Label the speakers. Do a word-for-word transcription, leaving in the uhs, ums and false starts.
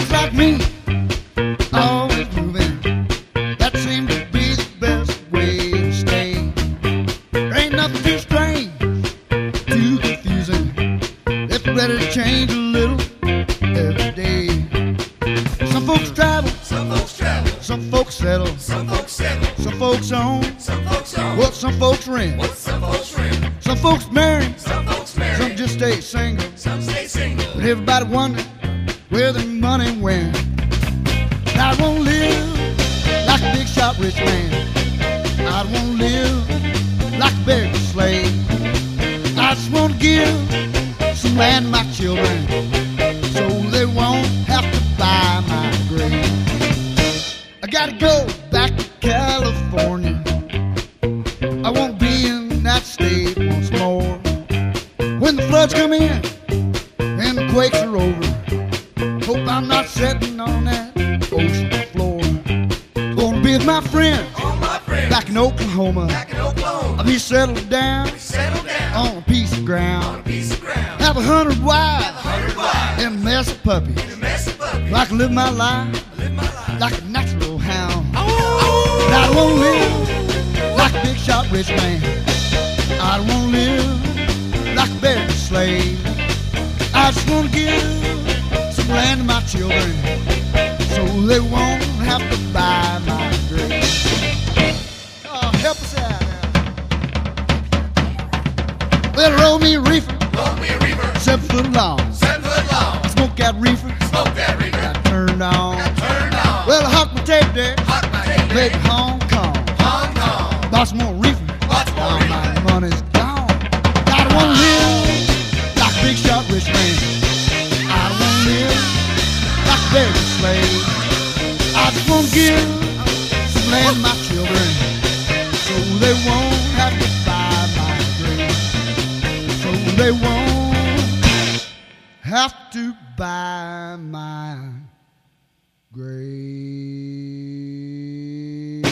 Speaker 1: folks like me, always moving. That seems to be the best way to stay. There ain't nothing too strange, too confusing. It's ready to change a little every day. Some folks travel,
Speaker 2: Some folks travel,
Speaker 1: some folks settle,
Speaker 2: some folks settle,
Speaker 1: some folks own,
Speaker 2: some folks own,
Speaker 1: well, some folks rent.
Speaker 2: what some folks rent,
Speaker 1: Some folks marry,
Speaker 2: some folks marry,
Speaker 1: some just stay single.
Speaker 2: some stay single.
Speaker 1: But everybody wondering where their money went. I won't live like a big shot rich man. I won't live like a beggar slave. I just want to give some land to my children so they won't have to buy my grave. I gotta go back to California. I won't be in that state once more. When the floods come in and the quakes are over, hope I'm not sitting on that ocean floor. Gonna be with my friends
Speaker 2: All my friends
Speaker 1: back in Oklahoma.
Speaker 2: back in Oklahoma,
Speaker 1: I'll be settled down
Speaker 2: settle down
Speaker 1: on a piece of
Speaker 2: on a
Speaker 1: ground.
Speaker 2: piece of ground,
Speaker 1: Have a hundred wives
Speaker 2: hundred wives,
Speaker 1: and a mess of puppies.
Speaker 2: and a mess of puppies.
Speaker 1: I can live my life
Speaker 2: Live my life.
Speaker 1: like a natural hound.
Speaker 2: Oh,
Speaker 1: But I won't live like a big shot rich man. I don't want to live like a beggar slave. I just want to give some land to my children so they won't have to buy my grave. Oh, help us out now. Well, roll me a reefer,
Speaker 2: roll me a reefer,
Speaker 1: seven foot long.
Speaker 2: seven foot long,
Speaker 1: Smoke that reefer,
Speaker 2: smoke that reefer,
Speaker 1: got turned on.
Speaker 2: turned on,
Speaker 1: Well, I hawk my tape deck,
Speaker 2: hot my head,
Speaker 1: baby Hong Kong.
Speaker 2: Hong Kong,
Speaker 1: Bought some more reefer.
Speaker 2: lots more
Speaker 1: All
Speaker 2: reefer.
Speaker 1: my money's gone. I don't wanna live like a big shot rich man. I don't wanna live like a beggar slave. I just wanna give some land to my children so they won't have to buy my grave. So they won't have to buy my grave.